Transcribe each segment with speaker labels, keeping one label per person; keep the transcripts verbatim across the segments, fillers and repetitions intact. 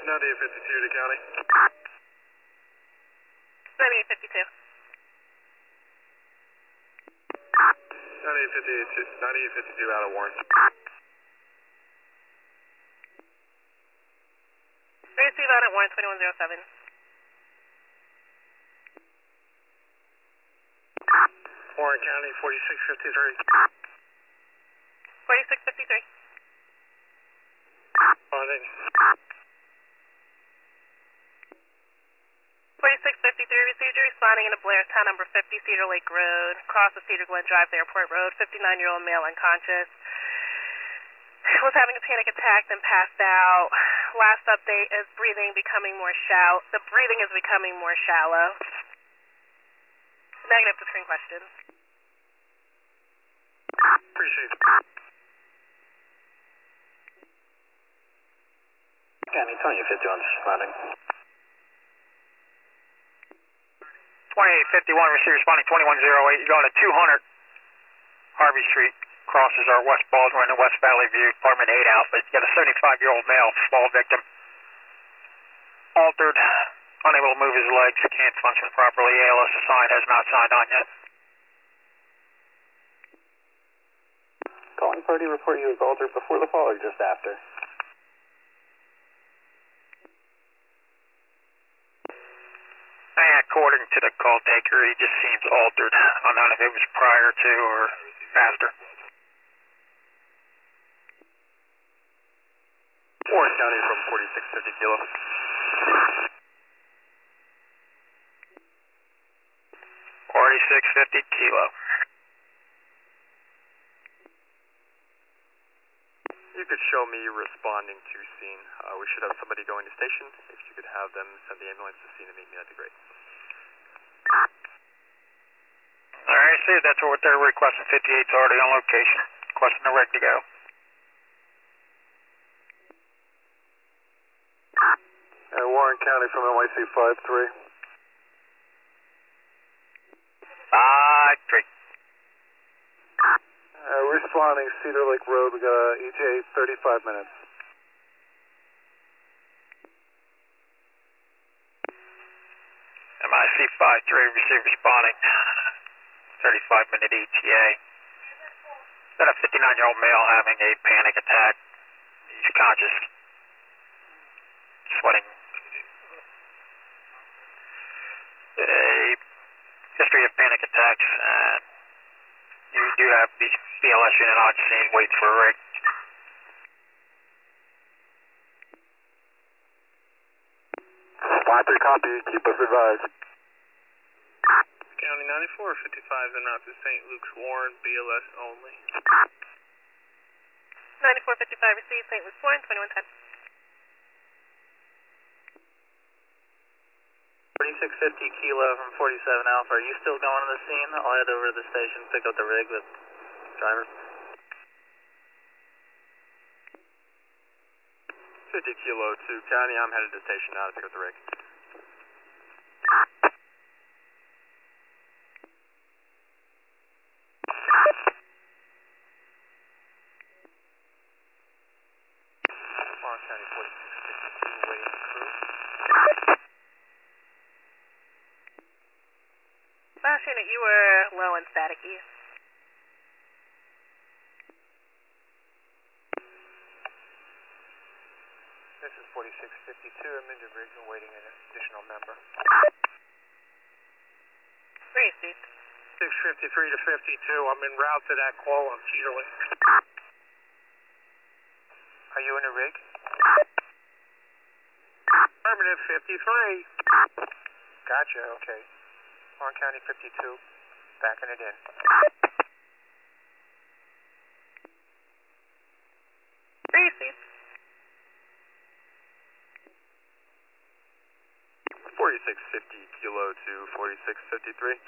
Speaker 1: ninety-eight fifty-two to county.
Speaker 2: ninety-eight fifty-two.
Speaker 1: ninety-eight fifty-two, ninety-eight fifty-two out of Warren.
Speaker 2: Receive out at Warren twenty-one oh seven.
Speaker 1: Warren County, forty-six fifty-three.
Speaker 2: forty-six fifty-three.
Speaker 1: Responding.
Speaker 2: forty-six fifty-three, received you responding in a Blairstown number fifty, Cedar Lake Road, across the Cedar Glen Drive to Airport Road, fifty-nine-year-old male unconscious. Was having a panic attack, then passed out. Last update is breathing becoming more shallow. The breathing is becoming more shallow. Negative to screen questions.
Speaker 1: Appreciate it.
Speaker 3: County twenty-eight fifty-one responding.
Speaker 4: twenty-eight fifty-one, receive responding twenty-one oh eight. You're going to two hundred Harvey Street. Crosses our West Baldwin and West Valley View, apartment eight Alpha. He's got a seventy-five-year-old male fall victim. Altered, unable to move his legs, can't function properly. A L S assigned, has not signed on yet.
Speaker 3: Calling party, report you as altered before the fall or just after?
Speaker 4: According to the call taker, he just seems altered. I don't know if it was prior to or after.
Speaker 1: Warren County from forty-six fifty kilo.
Speaker 4: forty-six fifty kilo.
Speaker 1: You could show me responding to scene. Uh, we should have somebody going to station. If you could have them send the ambulance to scene and meet me, that'd be great.
Speaker 4: Alright, see, that's what they're requesting. fifty-eight's already on location. Requesting the rig to go.
Speaker 1: Uh, Warren County from N Y C five three.
Speaker 4: five three.
Speaker 1: Uh, responding Cedar Lake Road. We got a E T A thirty-five minutes.
Speaker 4: M I C five three, receive responding. thirty-five minute E T A. Got a fifty-nine-year-old male having a panic attack. He's conscious. Sweating. A history of panic attacks, and you do have the B L S unit on scene waiting for a rig.
Speaker 1: five three copy, keep us advised. County ninety-four fifty-five and out to Saint Luke's Warren, B L S only.
Speaker 2: ninety-four fifty-five received, Saint Luke's Warren, twenty-one ten.
Speaker 3: forty-six fifty kilo from forty-seven Alpha. Are you still going to the scene? I'll head over to the station, pick up the rig with driver.
Speaker 1: fifty kilo to County, I'm headed to station now to pick up the rig. Warren County forty-six fifty-two waiting crew.
Speaker 2: Last unit, you were low and staticky.
Speaker 1: This is forty-six fifty-two. I'm in the rig and waiting an additional member.
Speaker 2: Received.
Speaker 1: six fifty-three to fifty-two. I'm en route to that call on Cedar Lake. Are you in a rig? Affirmative fifty-three. Gotcha, okay. Warren County fifty-two. Backing it in.
Speaker 2: Received.
Speaker 1: forty-six fifty kilo to forty-six fifty-three.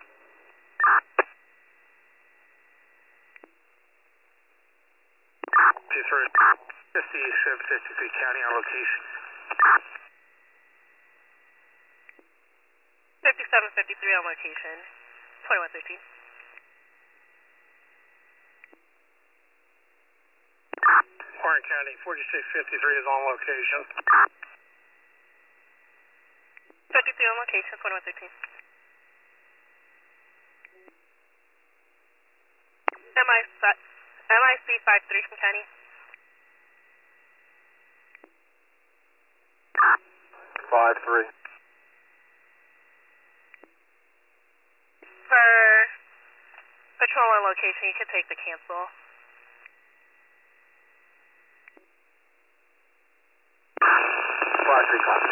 Speaker 1: fifty, fifty-three County on location.
Speaker 2: fifty-seven fifty-three on location, twenty-one thirteen.
Speaker 1: Warren County forty-six fifty-three is on location.
Speaker 2: fifty-three on location, twenty-one thirteen. M I C five three from Kenny.
Speaker 1: five three.
Speaker 2: For patrol on location, you can take the cancel.
Speaker 1: five three,